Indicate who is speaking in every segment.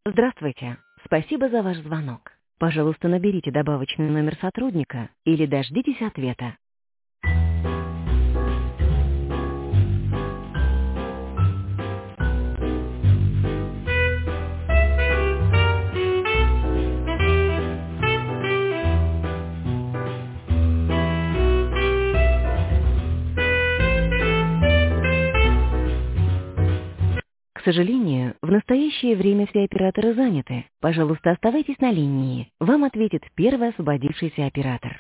Speaker 1: Здравствуйте. Спасибо за ваш звонок. Пожалуйста, наберите добавочный номер сотрудника или дождитесь ответа. К сожалению, в настоящее время все операторы заняты. Пожалуйста, оставайтесь на линии. Вам ответит первый освободившийся оператор.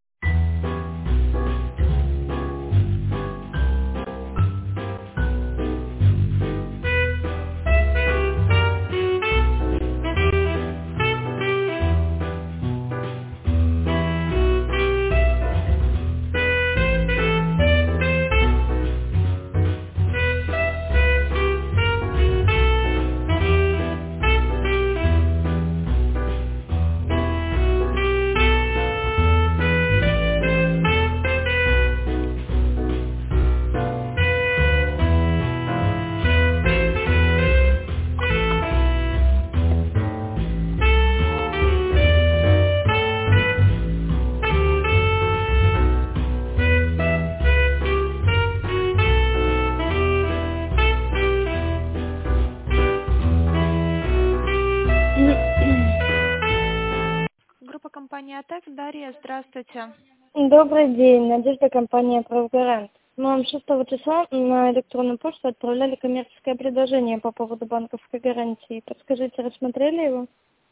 Speaker 2: Группа компании «Атак». Дарья, здравствуйте.
Speaker 3: Добрый день, Надежда, компания «Правгарант». Мы вам 6 числа на электронную почту отправляли коммерческое предложение по поводу банковской гарантии. Подскажите, рассмотрели его?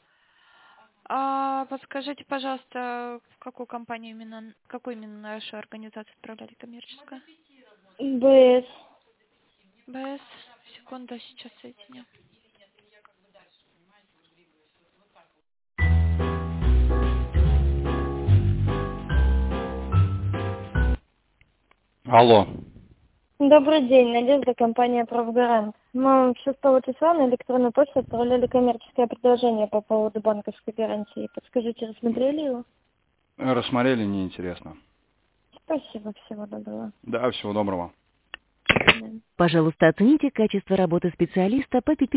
Speaker 2: Подскажите, пожалуйста, в какую компанию именно, какую именно нашу организацию отправляли коммерческую?
Speaker 3: БС.
Speaker 2: БС. Секунду, сейчас соединю.
Speaker 4: Алло.
Speaker 3: Добрый день, Надежда, компания «Правгарант». Мы вам 6 числа на электронную почту отправляли коммерческое предложение по поводу банковской гарантии. Подскажите, рассмотрели его?
Speaker 4: Рассмотрели, неинтересно.
Speaker 3: Спасибо, всего доброго.
Speaker 4: Да, всего доброго.
Speaker 3: До свидания.
Speaker 1: Пожалуйста, оцените качество работы специалиста по